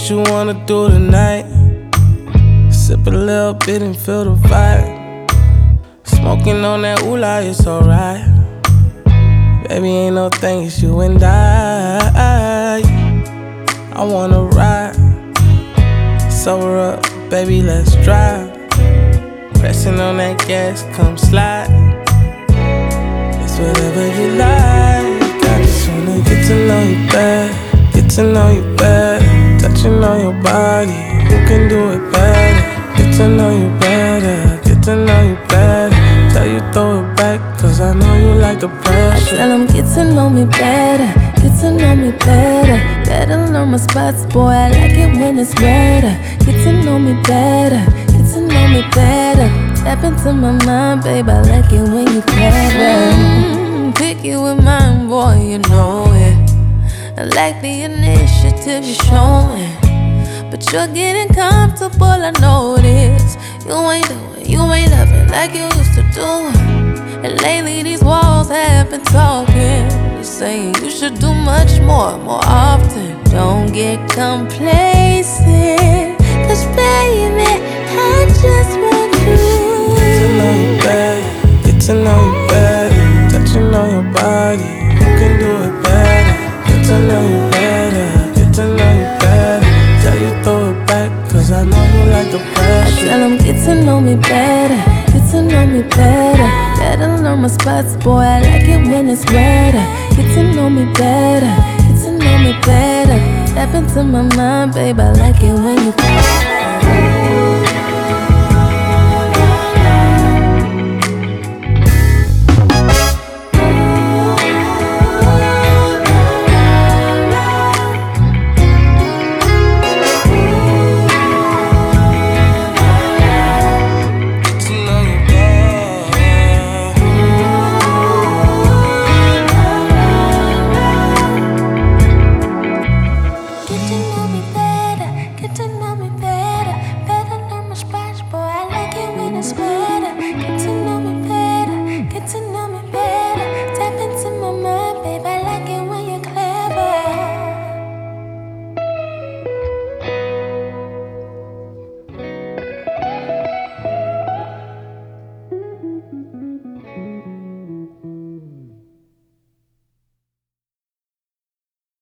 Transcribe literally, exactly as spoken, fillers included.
what you wanna do tonight. Sip a little bit and feel the vibe. Smoking on that oolah, it's alright. Baby, ain't no thing, it's you and I. I wanna ride. Sober up, baby, let's drive. Pressing on that gas, come slide. It's whatever you like. I just wanna get to know you better. Get to know you better. Touching on your body, who can do it better? Get to know you better. Get to know you better. Tell you throw it back, cause I know you like the pressure. I tell them get to know me better. Get to know me better. Better learn my spots, boy, I like it when it's wetter. Get to know me better. Get to know me better. Tap into my mind, babe, I like it when you clever. Mm, picky with mine, boy, you know it. I like the initiative you're showing, but you're getting comfortable, I notice. You ain't doing, you ain't loving like you used to do. And lately these walls have been talking, saying you should do much more, more often. Don't get complacent, cause baby, I just want you. Get to know you better, get to know you better. Touching on your body, who can do it better? Get to know you better, get to know you better. Tell you throw it back, cause I know you like the pressure. I tell them get to know me better, get to know me better. Better learn my spots, boy, I like it when it's wetter. Get to know me better, get to know me better. Step into my mind, babe, I like it when you